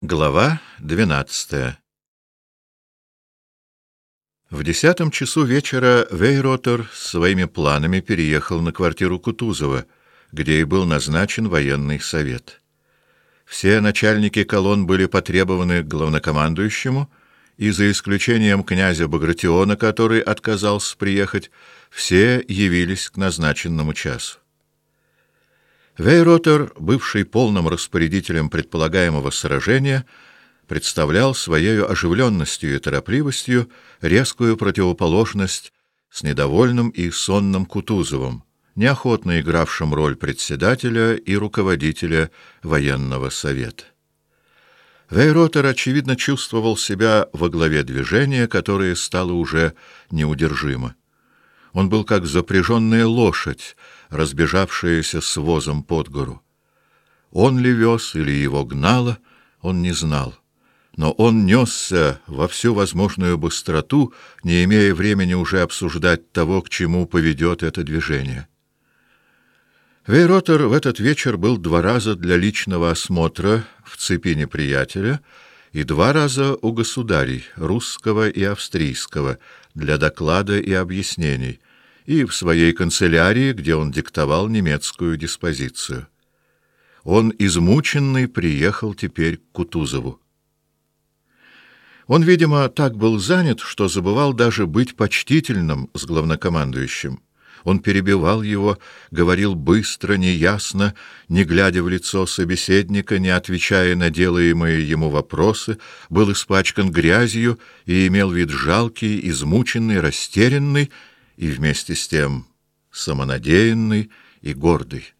Глава 12. В 10 часу вечера Вейротер с своими планами переехал на квартиру Кутузова, где и был назначен военный совет. Все начальники колонн были потребованы к главнокомандующему, и за исключением князя Багратиона, который отказался приехать, все явились к назначенному часу. Вейротер, бывший полным распорядителем предполагаемого сражения, представлял своей оживленностью и торопливостью резкую противоположность с недовольным и сонным Кутузовым, неохотно игравшим роль председателя и руководителя военного совета. Вейротер, очевидно, чувствовал себя во главе движения, которое стало уже неудержимо. Он был как запряженная лошадь, разбежавшаяся с возом под гору. Он ли вез или его гнало, он не знал. Но он несся во всю возможную быстроту, не имея времени уже обсуждать того, к чему поведет это движение. Вейротер в этот вечер был 2 раза для личного осмотра в цепи неприятеля и 2 раза у государей, русского и австрийского, для доклада и объяснений, и в своей канцелярии, где он диктовал немецкую диспозицию. Он, измученный, приехал теперь к Кутузову. Он, видимо, так был занят, что забывал даже быть почтительным с главнокомандующим. Он перебивал его, говорил быстро, неясно, не глядя в лицо собеседника, не отвечая на делаемые ему вопросы, был испачкан грязью и имел вид жалкий, измученный, растерянный и вместе с тем самонадеянный и гордый.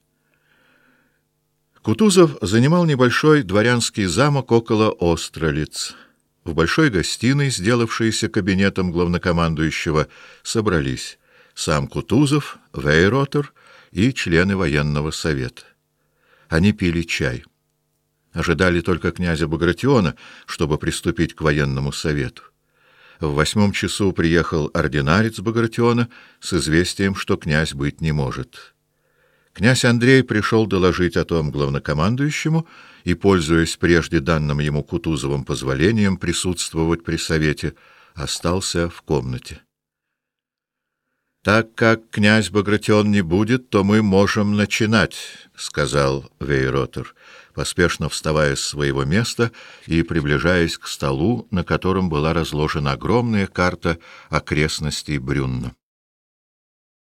Кутузов занимал небольшой дворянский замок около Остролиц. В большой гостиной, сделавшейся кабинетом главнокомандующего, собрались сам Кутузов, Вейротер и члены военного совета. Они пили чай. Ожидали только князя Багратиона, чтобы приступить к военному совету. В 8 часу приехал ординарец Багратиона с известием, что князь быть не может. Князь Андрей пришел доложить о том главнокомандующему и, пользуясь прежде данным ему Кутузовым позволением присутствовать при совете, остался в комнате. «Так как князь Багратион не будет, то мы можем начинать», — сказал Вейротер, поспешно вставая с своего места и приближаясь к столу, на котором была разложена огромная карта окрестностей Брюнна.